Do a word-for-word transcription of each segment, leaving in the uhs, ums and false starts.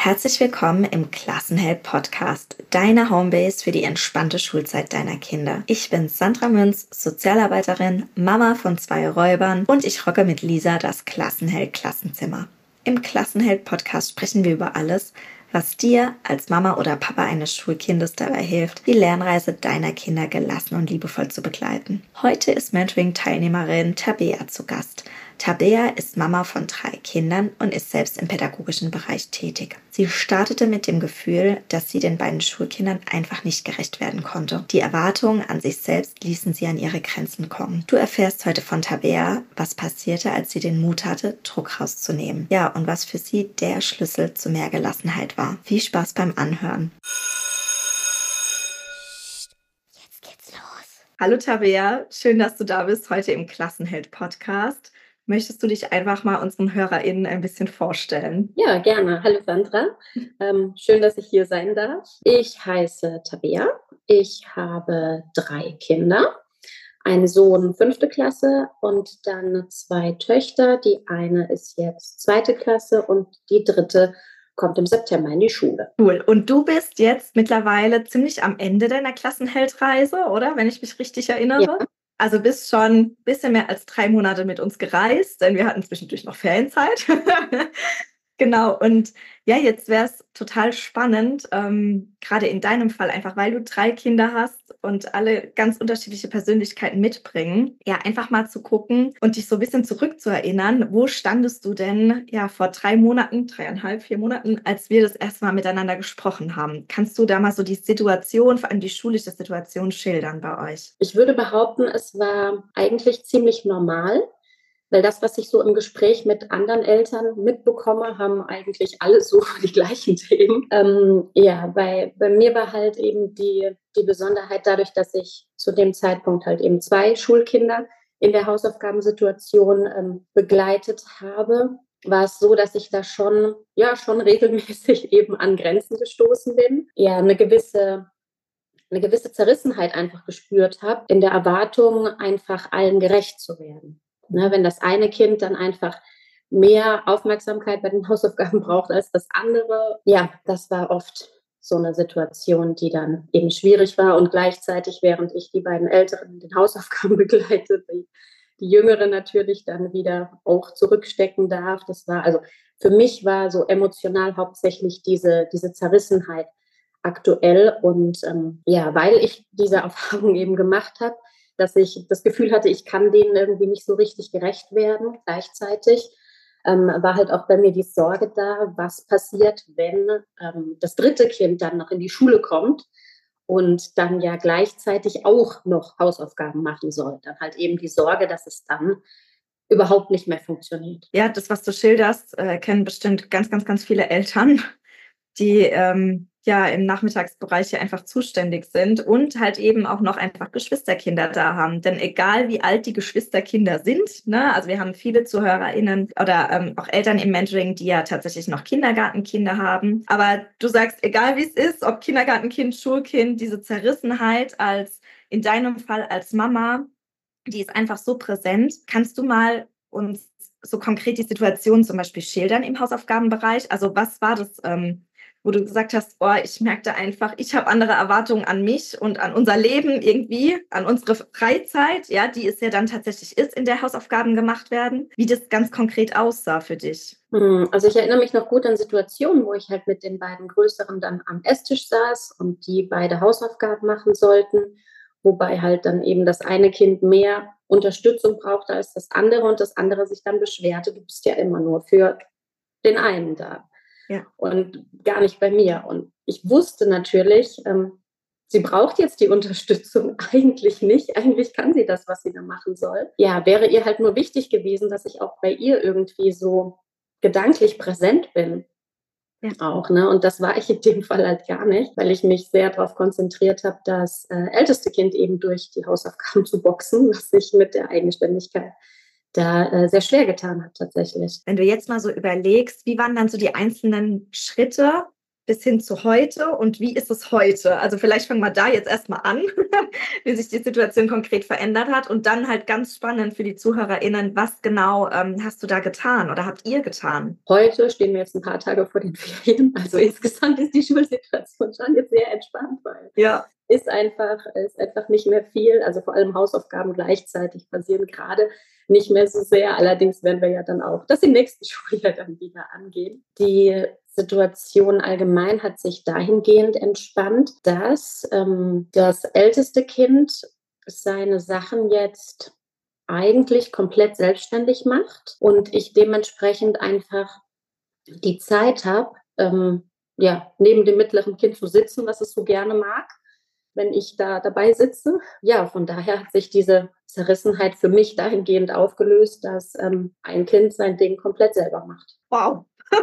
Herzlich willkommen im Klassenheld-Podcast, deiner Homebase für die entspannte Schulzeit deiner Kinder. Ich bin Sandra Münz, Sozialarbeiterin, Mama von zwei Räubern und ich rocke mit Lisa das Klassenheld-Klassenzimmer. Im Klassenheld-Podcast sprechen wir über alles, was dir als Mama oder Papa eines Schulkindes dabei hilft, die Lernreise deiner Kinder gelassen und liebevoll zu begleiten. Heute ist Mentoring-Teilnehmerin Tabea zu Gast. Tabea ist Mama von drei Kindern und ist selbst im pädagogischen Bereich tätig. Sie startete mit dem Gefühl, dass sie den beiden Schulkindern einfach nicht gerecht werden konnte. Die Erwartungen an sich selbst ließen sie an ihre Grenzen kommen. Du erfährst heute von Tabea, was passierte, als sie den Mut hatte, Druck rauszunehmen. Ja, und was für sie der Schlüssel zu mehr Gelassenheit war. Viel Spaß beim Anhören. Jetzt geht's los. Hallo Tabea, schön, dass du da bist heute im Klassenheld-Podcast. Möchtest du dich einfach mal unseren HörerInnen ein bisschen vorstellen? Ja, gerne. Hallo Sandra. Ähm, schön, dass ich hier sein darf. Ich heiße Tabea. Ich habe drei Kinder. Einen Sohn, fünfte Klasse, und dann zwei Töchter. Die eine ist jetzt zweite Klasse und die dritte kommt im September in die Schule. Cool. Und du bist jetzt mittlerweile ziemlich am Ende deiner Klassenheldreise, oder? Wenn ich mich richtig erinnere. Ja. Also bist schon ein bisschen mehr als drei Monate mit uns gereist, denn wir hatten zwischendurch noch Ferienzeit. Genau, und ja, jetzt wäre es total spannend, ähm, gerade in deinem Fall, einfach weil du drei Kinder hast und alle ganz unterschiedliche Persönlichkeiten mitbringen, ja, einfach mal zu gucken und dich so ein bisschen zurückzuerinnern, wo standest du denn ja vor drei Monaten, dreieinhalb, vier Monaten, als wir das erste Mal miteinander gesprochen haben? Kannst du da mal so die Situation, vor allem die schulische Situation, schildern bei euch? Ich würde behaupten, es war eigentlich ziemlich normal. Weil das, was ich so im Gespräch mit anderen Eltern mitbekomme, haben eigentlich alle so die gleichen Themen. Ähm, ja, bei, bei mir war halt eben die, die Besonderheit dadurch, dass ich zu dem Zeitpunkt halt eben zwei Schulkinder in der Hausaufgabensituation ähm, begleitet habe, war es so, dass ich da schon, ja, schon regelmäßig eben an Grenzen gestoßen bin. Ja, eine gewisse eine gewisse Zerrissenheit einfach gespürt habe, in der Erwartung, einfach allen gerecht zu werden. Ne, wenn das eine Kind dann einfach mehr Aufmerksamkeit bei den Hausaufgaben braucht als das andere, ja, das war oft so eine Situation, die dann eben schwierig war, und gleichzeitig, während ich die beiden Älteren in den Hausaufgaben begleite, die, die Jüngere natürlich dann wieder auch zurückstecken darf. Das war, also für mich war so emotional hauptsächlich diese, diese Zerrissenheit aktuell, und ähm, ja, weil ich diese Erfahrung eben gemacht habe, dass ich das Gefühl hatte, ich kann denen irgendwie nicht so richtig gerecht werden gleichzeitig, ähm, war halt auch bei mir die Sorge da, was passiert, wenn ähm, das dritte Kind dann noch in die Schule kommt und dann ja gleichzeitig auch noch Hausaufgaben machen soll. Dann halt eben die Sorge, dass es dann überhaupt nicht mehr funktioniert. Ja, das, was du schilderst, äh, kennen bestimmt ganz, ganz, ganz viele Eltern, die ähm, ja im Nachmittagsbereich hier einfach zuständig sind und halt eben auch noch einfach Geschwisterkinder da haben. Denn egal wie alt die Geschwisterkinder sind, ne, also wir haben viele ZuhörerInnen oder ähm, auch Eltern im Mentoring, die ja tatsächlich noch Kindergartenkinder haben. Aber du sagst, egal wie es ist, ob Kindergartenkind, Schulkind, diese Zerrissenheit als in deinem Fall als Mama, die ist einfach so präsent. Kannst du mal uns so konkret die Situation zum Beispiel schildern im Hausaufgabenbereich? Also was war das, ähm, wo du gesagt hast, oh, ich merkte einfach, ich habe andere Erwartungen an mich und an unser Leben irgendwie, an unsere Freizeit, ja, die es ja dann tatsächlich ist, in der Hausaufgaben gemacht werden, wie das ganz konkret aussah für dich? Also ich erinnere mich noch gut an Situationen, wo ich halt mit den beiden Größeren dann am Esstisch saß und die beide Hausaufgaben machen sollten, wobei halt dann eben das eine Kind mehr Unterstützung brauchte als das andere und das andere sich dann beschwerte, du bist ja immer nur für den einen da. Ja. Und gar nicht bei mir. Und ich wusste natürlich, ähm, sie braucht jetzt die Unterstützung eigentlich nicht. Eigentlich kann sie das, was sie da machen soll. Ja, wäre ihr halt nur wichtig gewesen, dass ich auch bei ihr irgendwie so gedanklich präsent bin. Ja. Auch, ne? Und das war ich in dem Fall halt gar nicht, weil ich mich sehr darauf konzentriert habe, das äh, älteste Kind eben durch die Hausaufgaben zu boxen, was ich mit der Eigenständigkeit da äh, sehr schwer getan hat tatsächlich. Wenn du jetzt mal so überlegst, wie waren dann so die einzelnen Schritte, bis hin zu heute und wie ist es heute? Also vielleicht fangen wir da jetzt erstmal an, wie sich die Situation konkret verändert hat und dann halt ganz spannend für die ZuhörerInnen, was genau ähm, hast du da getan oder habt ihr getan? Heute stehen wir jetzt ein paar Tage vor den Ferien, also insgesamt ist die Schulsituation schon jetzt sehr entspannt, weil Ja. ist einfach, ist einfach nicht mehr viel, also vor allem Hausaufgaben gleichzeitig passieren gerade nicht mehr so sehr. Allerdings werden wir ja dann auch das im nächsten Schuljahr dann wieder angehen. Die Situation allgemein hat sich dahingehend entspannt, dass ähm, das älteste Kind seine Sachen jetzt eigentlich komplett selbstständig macht und ich dementsprechend einfach die Zeit habe, ähm, ja, neben dem mittleren Kind zu sitzen, was es so gerne mag, wenn ich da dabei sitze. Ja, von daher hat sich diese Zerrissenheit für mich dahingehend aufgelöst, dass ähm, ein Kind sein Ding komplett selber macht. Wow.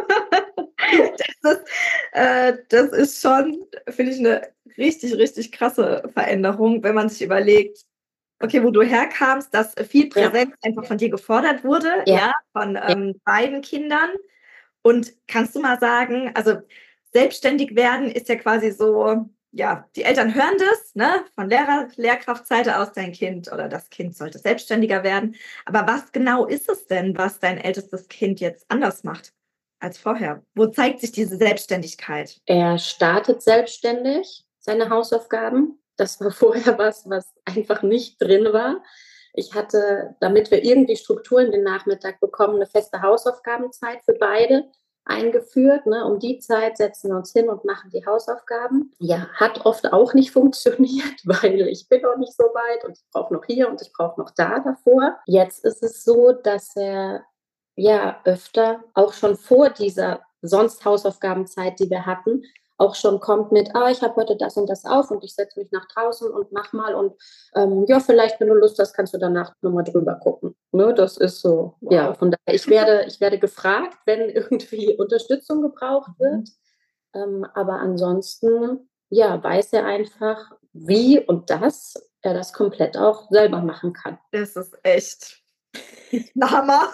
das, ist, äh, das ist schon, finde ich, eine richtig, richtig krasse Veränderung, wenn man sich überlegt, okay, wo du herkamst, dass viel Präsenz ja. einfach von dir gefordert wurde, ja, ja von ähm, ja. beiden Kindern. Und kannst du mal sagen, also selbstständig werden ist ja quasi so, ja, die Eltern hören das, ne, von Lehrer, Lehrkraftseite aus, dein Kind oder das Kind sollte selbstständiger werden. Aber was genau ist es denn, was dein ältestes Kind jetzt anders macht als vorher? Wo zeigt sich diese Selbstständigkeit? Er startet selbstständig seine Hausaufgaben. Das war vorher was, was einfach nicht drin war. Ich hatte, damit wir irgendwie Strukturen den Nachmittag bekommen, eine feste Hausaufgabenzeit für beide eingeführt. Ne? Um die Zeit setzen wir uns hin und machen die Hausaufgaben. Ja, hat oft auch nicht funktioniert, weil ich bin noch nicht so weit und ich brauche noch hier und ich brauche noch da davor. Jetzt ist es so, dass er ja öfter, auch schon vor dieser sonst Hausaufgabenzeit, die wir hatten, auch schon kommt mit, ah, ich habe heute das und das auf und ich setze mich nach draußen und mach mal und ähm, ja, vielleicht, wenn du Lust hast, kannst du danach nochmal drüber gucken. Ne, das ist so, wow. Ja, von daher, ich werde, ich werde gefragt, wenn irgendwie Unterstützung gebraucht wird, mhm. ähm, aber ansonsten, ja, weiß er einfach, wie und dass er das komplett auch selber machen kann. Das ist echt ein Hammer.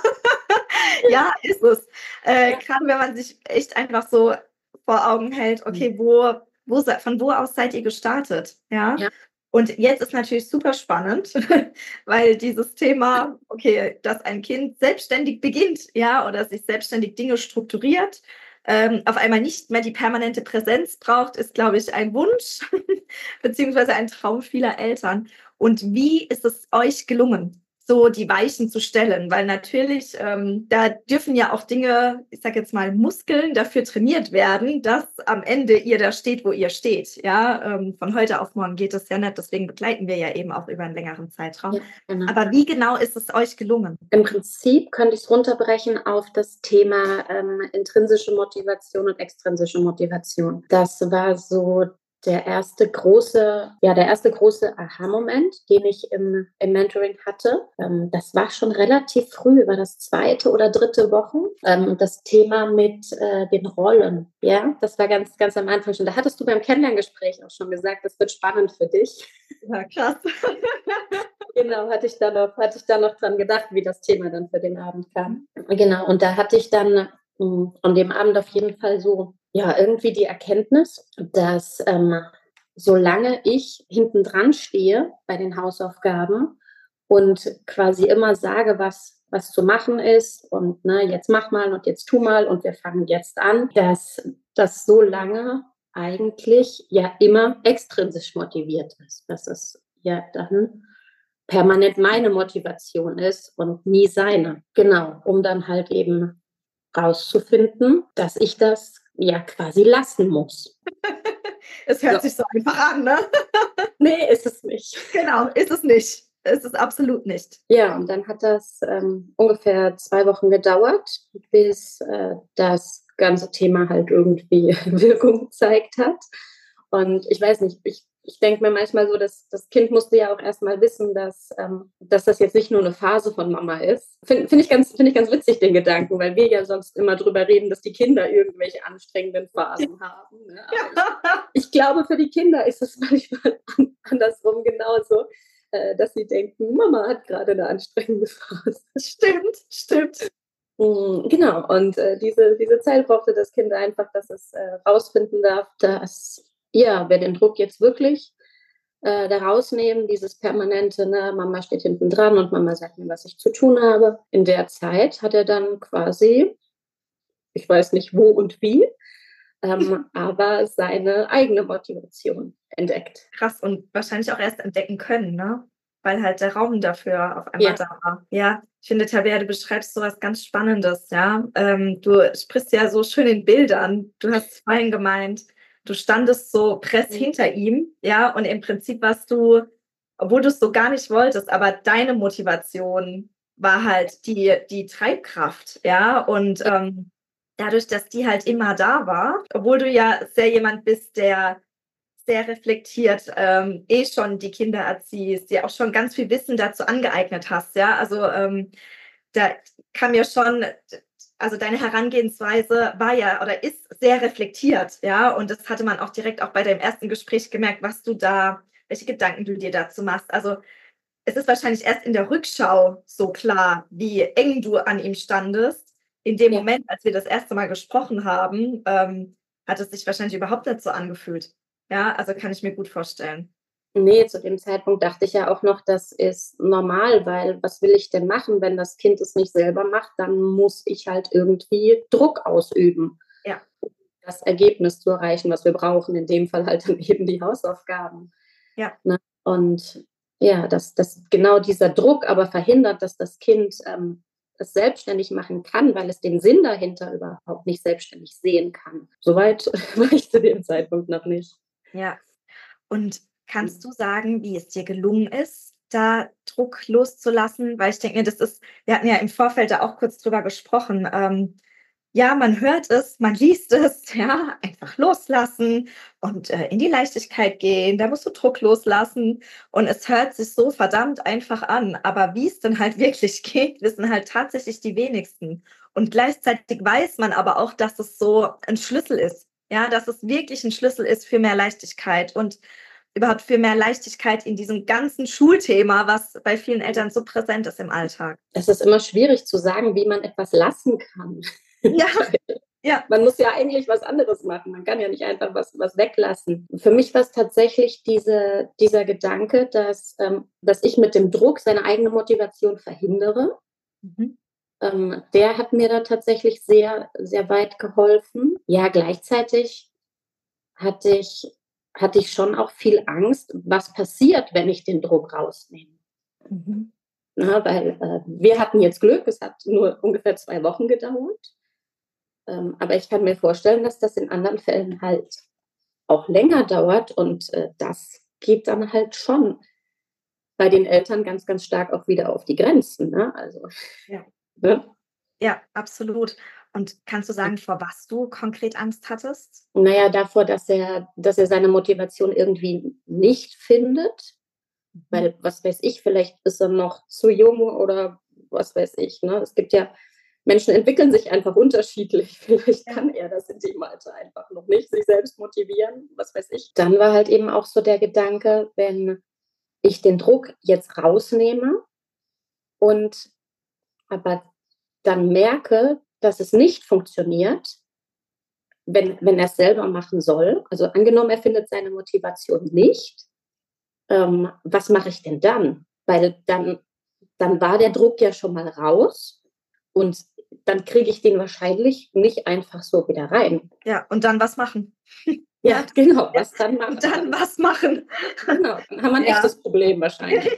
Ja, ist es. Äh, gerade wenn man sich echt einfach so vor Augen hält, okay, wo, wo, von wo aus seid ihr gestartet? Ja. ja. Und jetzt ist natürlich super spannend, weil dieses Thema, okay, dass ein Kind selbstständig beginnt, ja, oder sich selbstständig Dinge strukturiert, ähm, auf einmal nicht mehr die permanente Präsenz braucht, ist, glaube ich, ein Wunsch beziehungsweise ein Traum vieler Eltern. Und wie ist es euch gelungen, so die Weichen zu stellen, weil natürlich, ähm, da dürfen ja auch Dinge, ich sage jetzt mal Muskeln dafür trainiert werden, dass am Ende ihr da steht, wo ihr steht. Ja, ähm, von heute auf morgen geht es ja nicht, deswegen begleiten wir ja eben auch über einen längeren Zeitraum. Ja, genau. Aber wie genau ist es euch gelungen? Im Prinzip könnte ich es runterbrechen auf das Thema ähm, intrinsische Motivation und extrinsische Motivation. Das war so der erste große, ja, der erste große Aha-Moment, den ich im, im Mentoring hatte. Ähm, das war schon relativ früh, war das zweite oder dritte Woche. Ähm, das Thema mit äh, den Rollen, ja, das war ganz, ganz am Anfang schon. Da hattest du beim Kennenlerngespräch auch schon gesagt, das wird spannend für dich. Ja, krass. Genau, hatte ich da noch, hatte ich da noch dran gedacht, wie das Thema dann für den Abend kam. Genau, und da hatte ich dann mh, an dem Abend auf jeden Fall so, ja, irgendwie die Erkenntnis, dass ähm, solange ich hinten dran stehe bei den Hausaufgaben und quasi immer sage, was, was zu machen ist und ne, jetzt mach mal und jetzt tu mal und wir fangen jetzt an, dass das so lange eigentlich ja immer extrinsisch motiviert ist. Dass es ja dann permanent meine Motivation ist und nie seine. Genau, um dann halt eben rauszufinden, dass ich das ja quasi lassen muss. Es hört so. sich so einfach an, ne? Nee, ist es nicht. Genau, ist es nicht. Ist es absolut nicht. Ja, und dann hat das ähm, ungefähr zwei Wochen gedauert, bis äh, das ganze Thema halt irgendwie Wirkung gezeigt hat. Und ich weiß nicht, ich, ich denke mir manchmal so, dass das Kind musste ja auch erstmal wissen, dass, ähm, dass das jetzt nicht nur eine Phase von Mama ist. Finde find ich, ganz, find ich ganz witzig, den Gedanken, weil wir ja sonst immer drüber reden, dass die Kinder irgendwelche anstrengenden Phasen haben. Ne? Aber ich, ich glaube, für die Kinder ist es manchmal andersrum genauso, äh, dass sie denken, Mama hat gerade eine anstrengende Phase. Stimmt, stimmt. Mm, Genau, und äh, diese, diese Zeit brauchte das Kind einfach, dass es äh, rausfinden darf, dass, ja, wir den Druck jetzt wirklich äh, da rausnehmen, dieses permanente, ne, Mama steht hinten dran und Mama sagt mir, was ich zu tun habe. In der Zeit hat er dann quasi, ich weiß nicht wo und wie, ähm, aber seine eigene Motivation entdeckt. Krass und wahrscheinlich auch erst entdecken können, ne? Weil halt der Raum dafür auf einmal Ja, da war. Ja, ich finde, Tabea, du beschreibst so was ganz Spannendes, ja. Ähm, du sprichst ja so schön in Bildern. Du hast vorhin gemeint, du standest so press hinter ihm, ja, und im Prinzip warst du, obwohl du es so gar nicht wolltest, aber deine Motivation war halt die, die Treibkraft, ja. Und ähm, dadurch, dass die halt immer da war, obwohl du ja sehr jemand bist, der sehr reflektiert ähm, eh schon die Kinder erziehst, dir auch schon ganz viel Wissen dazu angeeignet hast, ja, also ähm, da kam ja schon, also deine Herangehensweise war ja oder ist sehr reflektiert, ja, und das hatte man auch direkt auch bei deinem ersten Gespräch gemerkt, was du da, welche Gedanken du dir dazu machst, also es ist wahrscheinlich erst in der Rückschau so klar, wie eng du an ihm standest. In dem ja. Moment, als wir das erste Mal gesprochen haben, ähm, hat es sich wahrscheinlich überhaupt nicht so angefühlt. Ja, also kann ich mir gut vorstellen. Nee, zu dem Zeitpunkt dachte ich ja auch noch, das ist normal, weil was will ich denn machen, wenn das Kind es nicht selber macht, dann muss ich halt irgendwie Druck ausüben, Ja, das Ergebnis zu erreichen, was wir brauchen, in dem Fall halt dann eben die Hausaufgaben. ja, Ne? Und ja, dass, dass genau dieser Druck aber verhindert, dass das Kind ähm, es selbstständig machen kann, weil es den Sinn dahinter überhaupt nicht selbstständig sehen kann. Soweit war ich zu dem Zeitpunkt noch nicht. ja. Und kannst du sagen, wie es dir gelungen ist, da Druck loszulassen? Weil ich denke mir, das ist, wir hatten ja im Vorfeld da auch kurz drüber gesprochen. Ähm, ja, man hört es, man liest es, ja, einfach loslassen und äh, in die Leichtigkeit gehen. Da musst du Druck loslassen. Und es hört sich so verdammt einfach an. Aber wie es dann halt wirklich geht, wissen halt tatsächlich die wenigsten. Und gleichzeitig weiß man aber auch, dass es so ein Schlüssel ist. Ja, dass es wirklich ein Schlüssel ist für mehr Leichtigkeit und überhaupt für mehr Leichtigkeit in diesem ganzen Schulthema, was bei vielen Eltern so präsent ist im Alltag. Es ist immer schwierig zu sagen, wie man etwas lassen kann. Ja, ja. Man muss ja eigentlich was anderes machen. Man kann ja nicht einfach was, was weglassen. Für mich war es tatsächlich diese, dieser Gedanke, dass, ähm, dass ich mit dem Druck seine eigene Motivation verhindere. Mhm. Ähm, der hat mir da tatsächlich sehr, sehr weit geholfen. Ja, gleichzeitig hatte ich, hatte ich schon auch viel Angst, was passiert, wenn ich den Druck rausnehme. Mhm. Na, weil äh, wir hatten jetzt Glück, es hat nur ungefähr zwei Wochen gedauert. Ähm, aber ich kann mir vorstellen, dass das in anderen Fällen halt auch länger dauert und äh, das geht dann halt schon bei den Eltern ganz, ganz stark auch wieder auf die Grenzen. Ne? Also, Ja. ne? Ja, absolut. Und kannst du sagen, vor was du konkret Angst hattest? Naja, davor, dass er, dass er seine Motivation irgendwie nicht findet, Mhm. weil, was weiß ich, vielleicht ist er noch zu jung oder was weiß ich. Ne? Es gibt ja, Menschen entwickeln sich einfach unterschiedlich. Vielleicht Ja. kann er das in dem Alter einfach noch nicht, sich selbst motivieren, was weiß ich. Dann war halt eben auch so der Gedanke, wenn ich den Druck jetzt rausnehme und aber dann merke, dass es nicht funktioniert, wenn, wenn er es selber machen soll. Also angenommen, er findet seine Motivation nicht, ähm, was mache ich denn dann? Weil dann, dann war der Druck ja schon mal raus und dann kriege ich den wahrscheinlich nicht einfach so wieder rein. Ja, und dann was machen? Ja, Ja, genau, ja. was dann Und machen? dann was machen? Genau, dann haben wir ein Ja. echtes Problem wahrscheinlich.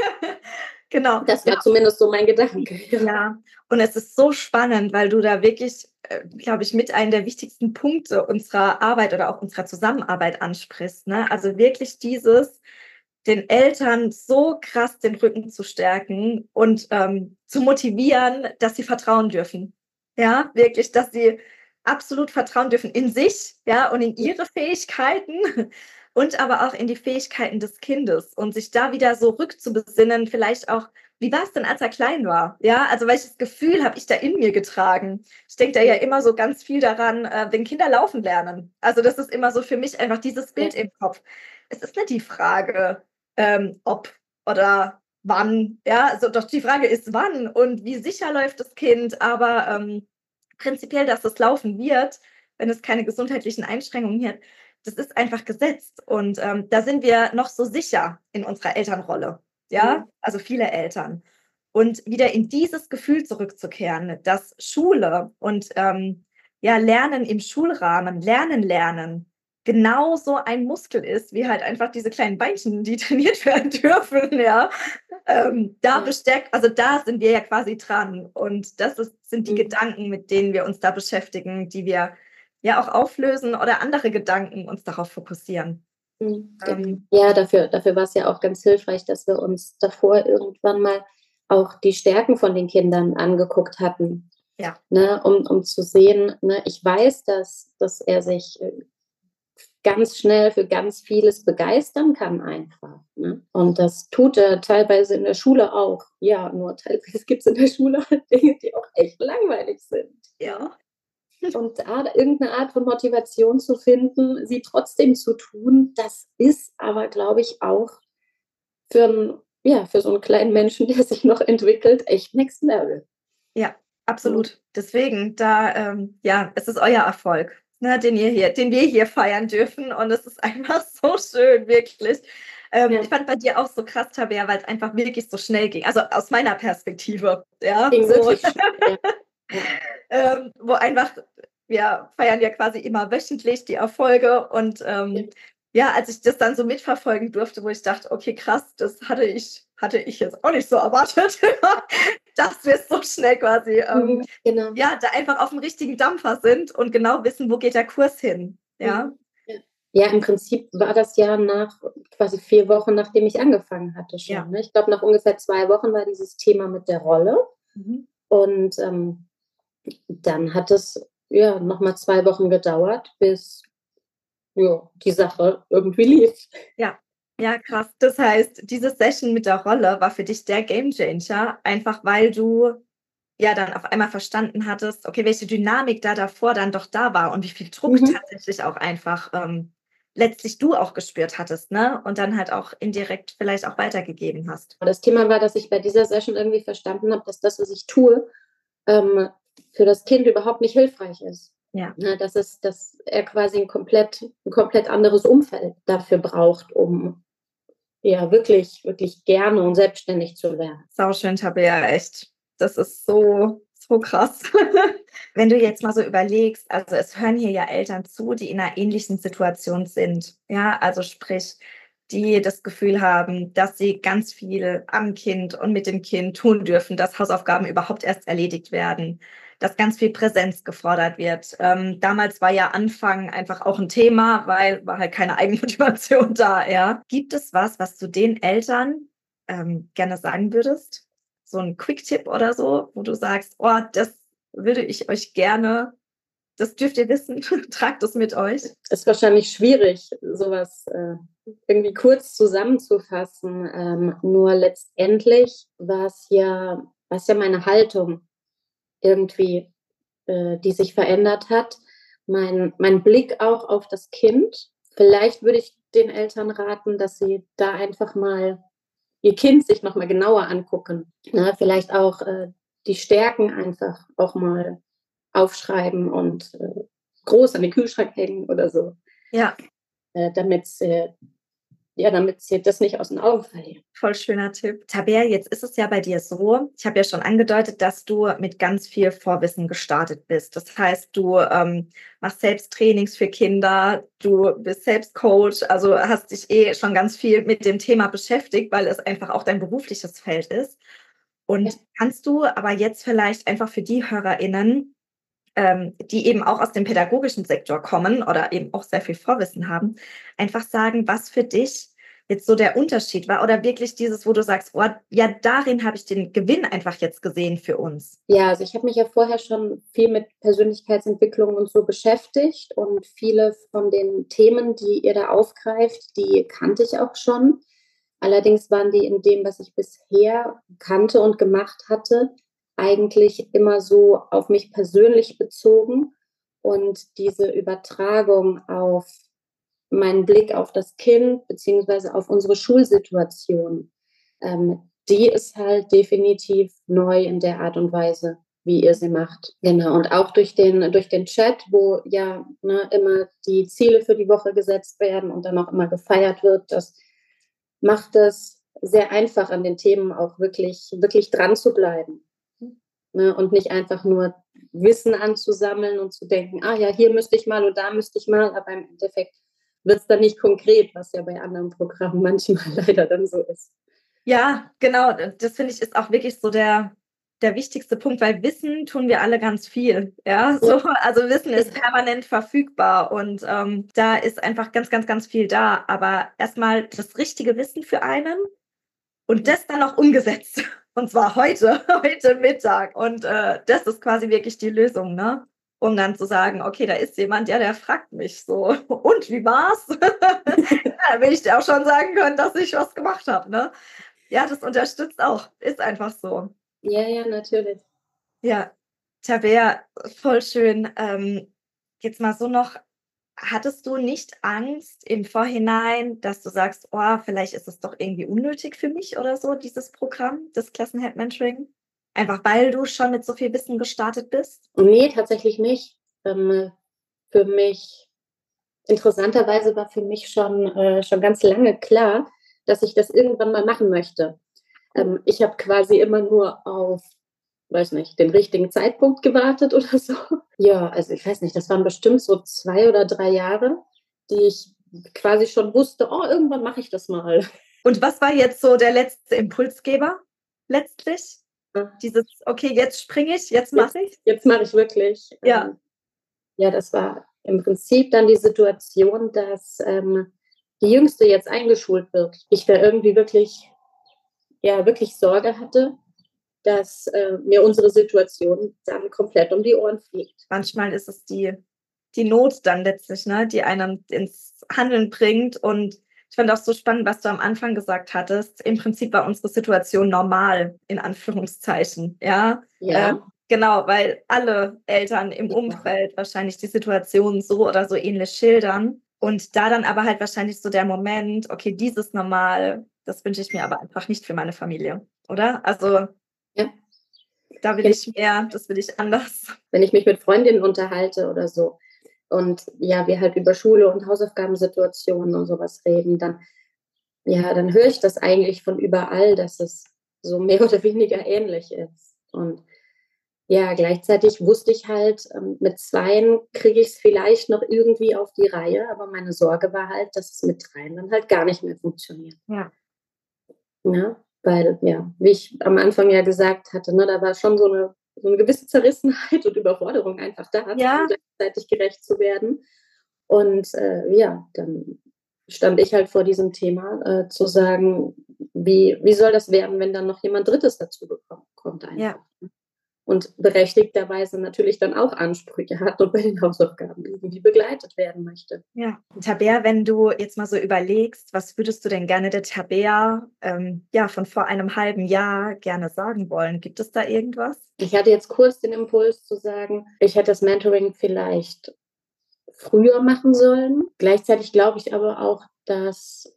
Genau. Das Ja, war zumindest so mein Gedanke. Ja. ja. Und es ist so spannend, weil du da wirklich, äh, glaube ich, mit einem der wichtigsten Punkte unserer Arbeit oder auch unserer Zusammenarbeit ansprichst, ne? Also wirklich dieses, den Eltern so krass den Rücken zu stärken und ähm, zu motivieren, dass sie vertrauen dürfen. Ja, wirklich, dass sie absolut vertrauen dürfen in sich, ja, und in ihre Fähigkeiten und aber auch in die Fähigkeiten des Kindes und sich da wieder so rückzubesinnen, vielleicht auch, wie war es denn, als er klein war? Ja, also welches Gefühl habe ich da in mir getragen? Ich denke da ja immer so ganz viel daran, äh, wenn Kinder laufen lernen. Also das ist immer so für mich einfach dieses Bild Ja. im Kopf. Es ist nicht die Frage, ähm, ob oder wann, ja, also doch die Frage ist, wann und wie sicher läuft das Kind, aber ähm, prinzipiell, dass es laufen wird, wenn es keine gesundheitlichen Einschränkungen hat, das ist einfach gesetzt und ähm, da sind wir noch so sicher in unserer Elternrolle, ja, Mhm. also viele Eltern. Und wieder in dieses Gefühl zurückzukehren, dass Schule und ähm, ja, Lernen im Schulrahmen, Lernen, Lernen, genauso ein Muskel ist, wie halt einfach diese kleinen Beinchen, die trainiert werden dürfen, ja. Ähm, da Ja. bestärkt, also da sind wir ja quasi dran. Und das ist, sind die Mhm. Gedanken, mit denen wir uns da beschäftigen, die wir ja auch auflösen oder andere Gedanken uns darauf fokussieren. Mhm, genau. Ähm, Ja, dafür, dafür war es ja auch ganz hilfreich, dass wir uns davor irgendwann mal auch die Stärken von den Kindern angeguckt hatten, ja, ne, um, um zu sehen, ne, ich weiß, dass, dass er sich äh, ganz schnell für ganz vieles begeistern kann einfach. Ne? Und das tut er teilweise in der Schule auch. Ja, nur teilweise gibt es in der Schule halt Dinge, die auch echt langweilig sind. Ne? ja, Und da irgendeine Art von Motivation zu finden, sie trotzdem zu tun, das ist aber, glaube ich, auch für, ein, ja, für so einen kleinen Menschen, der sich noch entwickelt, echt Next Level. ja, Ne? absolut. Deswegen, da, ähm, ja, es ist euer Erfolg, ne, den ihr hier, den wir hier feiern dürfen. Und es ist einfach so schön, wirklich. Ähm, Ja, ich fand bei dir auch so krass, Tabea, weil es einfach wirklich so schnell ging. Also aus meiner Perspektive, ja, ging so. wirklich schnell. Ja, ja. ähm, wo einfach, wir feiern ja quasi immer wöchentlich die Erfolge und Ja. ähm, ja, als ich das dann so mitverfolgen durfte, wo ich dachte, okay, krass, das hatte ich, hatte ich jetzt auch nicht so erwartet, dass wir so schnell quasi, ähm, Mhm, genau. ja, da einfach auf dem richtigen Dampfer sind und genau wissen, wo geht der Kurs hin, ja. Mhm. Ja. Ja, im Prinzip war das ja nach quasi vier Wochen, nachdem ich angefangen hatte schon, Ja. ne? Ich glaube, nach ungefähr zwei Wochen war dieses Thema mit der Rolle Mhm. und, ähm, dann hat es, ja, noch mal zwei Wochen gedauert, bis, ja, die Sache irgendwie lief. Ja, ja, krass. Das heißt, diese Session mit der Rolle war für dich der Gamechanger, einfach weil du ja dann auf einmal verstanden hattest, okay, welche Dynamik da davor dann doch da war und wie viel Druck Mhm. tatsächlich auch einfach ähm, letztlich du auch gespürt hattest, ne? Und dann halt auch indirekt vielleicht auch weitergegeben hast. Das Thema war, dass ich bei dieser Session irgendwie verstanden habe, dass das, was ich tue, ähm, für das Kind überhaupt nicht hilfreich ist. Ja, Ne, dass, es, dass er quasi ein komplett, ein komplett anderes Umfeld dafür braucht, um ja wirklich, wirklich gerne und selbstständig zu lernen. sauschön, Tabea, echt. Das ist so, so krass. Wenn du jetzt mal so überlegst, also es hören hier ja Eltern zu, die in einer ähnlichen Situation sind. Ja, also sprich, die das Gefühl haben, dass sie ganz viel am Kind und mit dem Kind tun dürfen, dass Hausaufgaben überhaupt erst erledigt werden, dass ganz viel Präsenz gefordert wird. Ähm, damals war ja Anfangen einfach auch ein Thema, weil war halt keine Eigenmotivation da. Ja. Gibt es was, was du den Eltern ähm, gerne sagen würdest? So ein Quick-Tipp oder so, wo du sagst, oh, das würde ich euch gerne, das dürft ihr wissen, tragt es mit euch. Es ist wahrscheinlich schwierig, sowas äh, irgendwie kurz zusammenzufassen. Ähm, nur letztendlich war es ja, war es ja meine Haltung irgendwie, äh, die sich verändert hat. Mein, mein Blick auch auf das Kind. Vielleicht würde ich den Eltern raten, dass sie da einfach mal ihr Kind sich noch mal genauer angucken. Ne? Vielleicht auch äh, die Stärken einfach auch mal aufschreiben und äh, groß an den Kühlschrank hängen oder so, Ja, äh, damit sie, ja, damit sie das nicht aus den Augen verlieren. voll schöner Tipp. Tabea, jetzt ist es ja bei dir so, ich habe ja schon angedeutet, dass du mit ganz viel Vorwissen gestartet bist. Das heißt, du ähm, machst selbst Trainings für Kinder, du bist selbst Coach, also hast dich eh schon ganz viel mit dem Thema beschäftigt, weil es einfach auch dein berufliches Feld ist. Ja. Und kannst du aber jetzt vielleicht einfach für die HörerInnen, ähm, die eben auch aus dem pädagogischen Sektor kommen oder eben auch sehr viel Vorwissen haben, einfach sagen, was für dich jetzt so der Unterschied war oder wirklich dieses, wo du sagst, oh, ja, darin habe ich den Gewinn einfach jetzt gesehen für uns. Ja, also ich habe mich ja vorher schon viel mit Persönlichkeitsentwicklung und so beschäftigt und viele von den Themen, die ihr da aufgreift, die kannte ich auch schon. Allerdings waren die in dem, was ich bisher kannte und gemacht hatte, eigentlich immer so auf mich persönlich bezogen und diese Übertragung auf meinen Blick auf das Kind beziehungsweise auf unsere Schulsituation, ähm, die ist halt definitiv neu in der Art und Weise, wie ihr sie macht. Genau. Und auch durch den, durch den Chat, wo ja ne, immer die Ziele für die Woche gesetzt werden und dann auch immer gefeiert wird, das macht es sehr einfach, an den Themen auch wirklich, wirklich dran zu bleiben. Ne? Und nicht einfach nur Wissen anzusammeln und zu denken, ah ja, hier müsste ich mal und da müsste ich mal, aber im Endeffekt wird es dann nicht konkret, was ja bei anderen Programmen manchmal leider dann so ist. Ja, genau. Das finde ich ist auch wirklich so der, der wichtigste Punkt, weil Wissen tun wir alle ganz viel. Ja, so, also Wissen ist permanent verfügbar und ähm, da ist einfach ganz, ganz, ganz viel da. Aber erstmal das richtige Wissen für einen und das dann noch umgesetzt. Und zwar heute, heute Mittag. Und äh, das ist quasi wirklich die Lösung, ne? Um dann zu sagen, okay, da ist jemand, ja, der fragt mich so. Und wie war's? Ja, will ich dir auch schon sagen können, dass ich was gemacht habe, ne? Ja, das unterstützt auch. Ist einfach so. Ja, ja, natürlich. Ja, Tabea, voll schön. Ähm, jetzt mal so noch, hattest du nicht Angst im Vorhinein, dass du sagst, oh, vielleicht ist es doch irgendwie unnötig für mich oder so, dieses Programm, das Klassenhead Mentoring? Einfach weil du schon mit so viel Wissen gestartet bist? Nee, tatsächlich nicht. Ähm, für mich, interessanterweise war für mich schon, äh, schon ganz lange klar, dass ich das irgendwann mal machen möchte. Ähm, ich habe quasi immer nur auf, weiß nicht, den richtigen Zeitpunkt gewartet oder so. Ja, also ich weiß nicht, das waren bestimmt so zwei oder drei Jahre, die ich quasi schon wusste, oh, irgendwann mache ich das mal. Und was war jetzt so der letzte Impulsgeber letztlich? Dieses, okay, jetzt springe ich, jetzt mache ich? Jetzt, jetzt mache ich wirklich. Ja. Ähm, ja, das war im Prinzip dann die Situation, dass ähm, die Jüngste jetzt eingeschult wird. Ich da irgendwie wirklich, ja, wirklich Sorge hatte, dass äh, mir unsere Situation dann komplett um die Ohren fliegt. Manchmal ist es die, die Not dann letztlich, ne, die einen ins Handeln bringt. Und ich fand auch so spannend, was du am Anfang gesagt hattest. Im Prinzip war unsere Situation normal, in Anführungszeichen. Ja, Ja. äh, genau, weil alle Eltern im Umfeld wahrscheinlich die Situation so oder so ähnlich schildern. Und da dann aber halt wahrscheinlich so der Moment, okay, dieses Normal, das wünsche ich mir aber einfach nicht für meine Familie, oder? Also Ja. da will ich mehr, das will ich anders. Wenn ich mich mit Freundinnen unterhalte oder so und ja, wir halt über Schule und Hausaufgabensituationen und sowas reden, dann, ja, dann höre ich das eigentlich von überall, dass es so mehr oder weniger ähnlich ist. Und ja, gleichzeitig wusste ich halt, ähm, mit Zweien kriege ich es vielleicht noch irgendwie auf die Reihe, aber meine Sorge war halt, dass es mit Dreien dann halt gar nicht mehr funktioniert. Ja. Ja, weil, ja, wie ich am Anfang ja gesagt hatte, ne, da war schon so eine, so eine gewisse Zerrissenheit und Überforderung einfach da, Ja. gleichzeitig gerecht zu werden. Und äh, ja, dann stand ich halt vor diesem Thema, äh, zu sagen, wie, wie soll das werden, wenn dann noch jemand Drittes dazu bekommt, kommt einfach. Ja. Und berechtigterweise natürlich dann auch Ansprüche hat und bei den Hausaufgaben irgendwie begleitet werden möchte. Ja, Tabea, wenn du jetzt mal so überlegst, was würdest du denn gerne der Tabea ähm, ja, von vor einem halben Jahr gerne sagen wollen? Gibt es da irgendwas? Ich hatte jetzt kurz den Impuls zu sagen, ich hätte das Mentoring vielleicht früher machen sollen. Gleichzeitig glaube ich aber auch, dass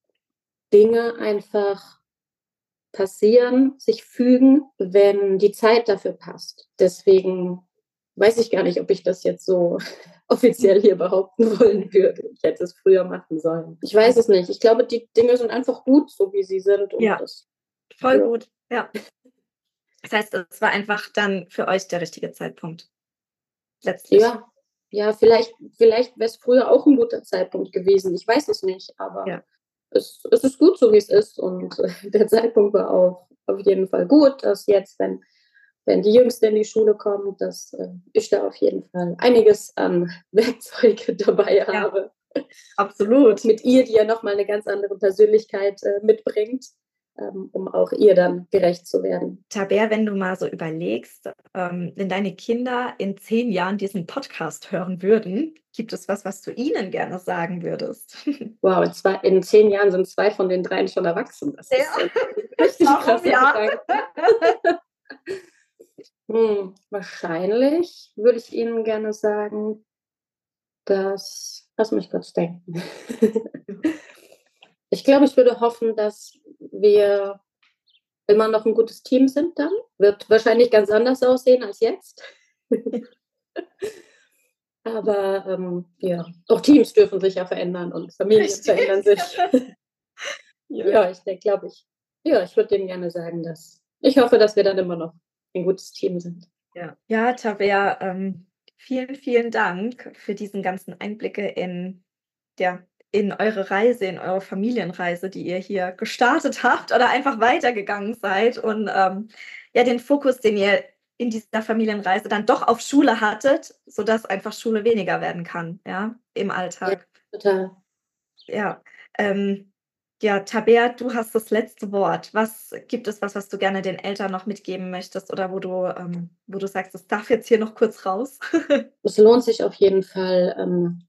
Dinge einfach passieren, sich fügen, wenn die Zeit dafür passt. Deswegen weiß ich gar nicht, ob ich das jetzt so offiziell hier behaupten wollen würde. Ich hätte es früher machen sollen. Ich weiß es nicht. Ich glaube, die Dinge sind einfach gut, so wie sie sind. Und ja, das, voll ja. gut. Ja. Das heißt, es war einfach dann für euch der richtige Zeitpunkt. Letztlich. Ja, ja, vielleicht, vielleicht wäre es früher auch ein guter Zeitpunkt gewesen. Ich weiß es nicht, aber ja. es, es ist gut, so wie es ist. Und der Zeitpunkt war auch auf jeden Fall gut, dass jetzt, wenn, wenn die Jüngste in die Schule kommt, dass äh, ich da auf jeden Fall einiges an Werkzeuge dabei ja, habe. Absolut. Mit ihr, die ja nochmal eine ganz andere Persönlichkeit äh, mitbringt, ähm, um auch ihr dann gerecht zu werden. Tabea, wenn du mal so überlegst, ähm, wenn deine Kinder in zehn Jahren diesen Podcast hören würden, gibt es was, was du ihnen gerne sagen würdest? Wow, in, zwei, in zehn Jahren sind zwei von den dreien schon erwachsen. Das ja. ist äh, richtig krass. Ja. hm, wahrscheinlich würde ich ihnen gerne sagen, dass, lass mich kurz denken. Ich glaube, ich würde hoffen, dass wir immer noch ein gutes Team sind dann. Wird wahrscheinlich ganz anders aussehen als jetzt. Aber ähm, ja, auch Teams dürfen sich ja verändern und Familien Richtig. verändern sich. Ja, Ja, ich denke, glaube ich. Ja, ich würde denen gerne sagen, dass ich hoffe, dass wir dann immer noch ein gutes Team sind. ja. Ja, Tabea, ähm, vielen, vielen Dank für diesen ganzen Einblicke in, ja, in eure Reise, in eure Familienreise, die ihr hier gestartet habt oder einfach weitergegangen seid und ähm, ja, den Fokus, den ihr in dieser Familienreise dann doch auf Schule hattet, sodass einfach Schule weniger werden kann, ja, im Ja, Alltag. total. Ja, ähm, ja, Tabea, du hast das letzte Wort. Was gibt es was, was du gerne den Eltern noch mitgeben möchtest oder wo du, ähm, wo du sagst, das darf jetzt hier noch kurz raus? Es lohnt sich auf jeden Fall, ähm,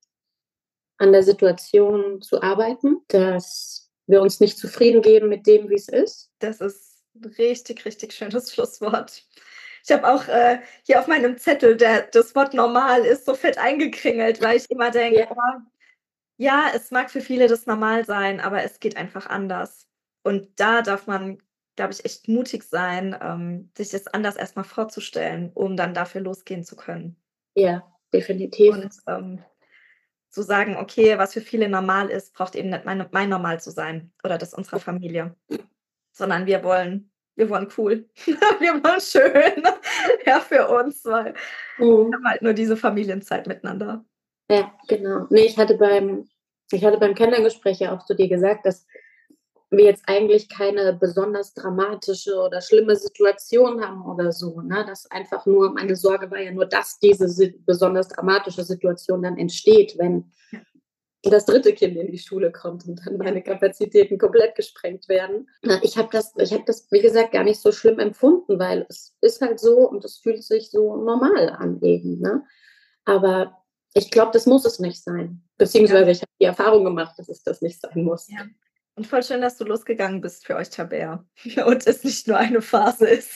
an der Situation zu arbeiten, dass wir uns nicht zufrieden geben mit dem, wie es ist. Das ist 'n richtig, richtig schönes Schlusswort. Ich habe auch, äh, hier auf meinem Zettel der das Wort normal ist so fett eingekringelt, weil ich immer denke: Ja, „Oh, ja, es mag für viele das normal sein, aber es geht einfach anders.“ Und da darf man, glaube ich, echt mutig sein, ähm, sich das anders erst mal vorzustellen, um dann dafür losgehen zu können. ja, definitiv. Und, ähm, zu sagen: „Okay, was für viele normal ist, braucht eben nicht meine mein Normal zu sein oder das unserer Familie, sondern wir wollen wir wollen cool. Wir wollen schön, ja, für uns, weil wir Mhm. haben halt nur diese Familienzeit miteinander.“ Ja, genau. Ne, ich hatte beim ich hatte beim Kennenlerngespräch ja auch zu dir gesagt, dass wir jetzt eigentlich keine besonders dramatische oder schlimme Situation haben oder so, ne? Dass einfach nur meine Sorge war ja nur, dass diese si besonders dramatische Situation dann entsteht, wenn Ja, das dritte Kind in die Schule kommt und dann ja, meine Kapazitäten komplett gesprengt werden. Äh, ich habe das ich habe das, wie gesagt, gar nicht so schlimm empfunden, weil es ist halt so und es fühlt sich so normal an eben, ne? Aber ich glaube, das muss es nicht sein. ja, Beziehungsweise ich habe die Erfahrung gemacht, dass es das nicht sein muss. ja. Und voll schön, dass du losgegangen bist für euch, Tabea. Und es nicht nur eine Phase ist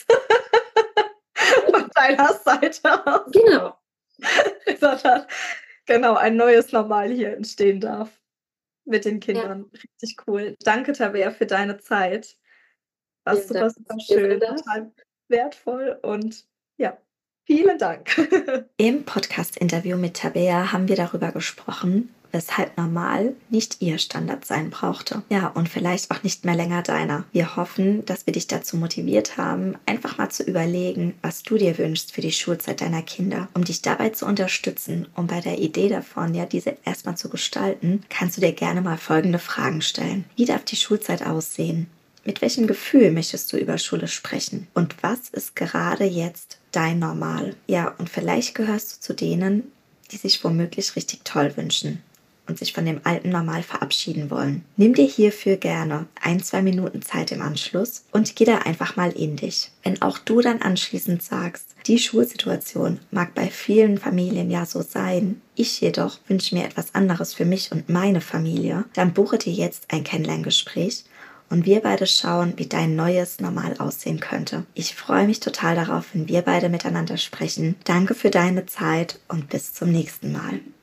von deiner Seite aus, Genau. sondern genau ein neues Normal hier entstehen darf mit den Ja, Kindern. Richtig cool. Danke, Tabea, für deine Zeit. War vielen Dank, super, dass super ich hier sein schön, darf. total wertvoll und ja, vielen Dank. Im Podcast-Interview mit Tabea haben wir darüber gesprochen, weshalb normal nicht ihr Standard sein brauchte. Ja, und vielleicht auch nicht mehr länger deiner. Wir hoffen, dass wir dich dazu motiviert haben, einfach mal zu überlegen, was du dir wünschst für die Schulzeit deiner Kinder. Um dich dabei zu unterstützen und bei der Idee davon, ja, diese erstmal zu gestalten, kannst du dir gerne mal folgende Fragen stellen. Wie darf die Schulzeit aussehen? Mit welchem Gefühl möchtest du über Schule sprechen? Und was ist gerade jetzt dein Normal? Ja, und vielleicht gehörst du zu denen, die sich womöglich richtig toll wünschen und sich von dem alten Normal verabschieden wollen. Nimm dir hierfür gerne ein, zwei Minuten Zeit im Anschluss und geh da einfach mal in dich. Wenn auch du dann anschließend sagst, die Schulsituation mag bei vielen Familien ja so sein, ich jedoch wünsche mir etwas anderes für mich und meine Familie, dann buche dir jetzt ein Kennenlerngespräch und wir beide schauen, wie dein neues Normal aussehen könnte. Ich freue mich total darauf, wenn wir beide miteinander sprechen. Danke für deine Zeit und bis zum nächsten Mal.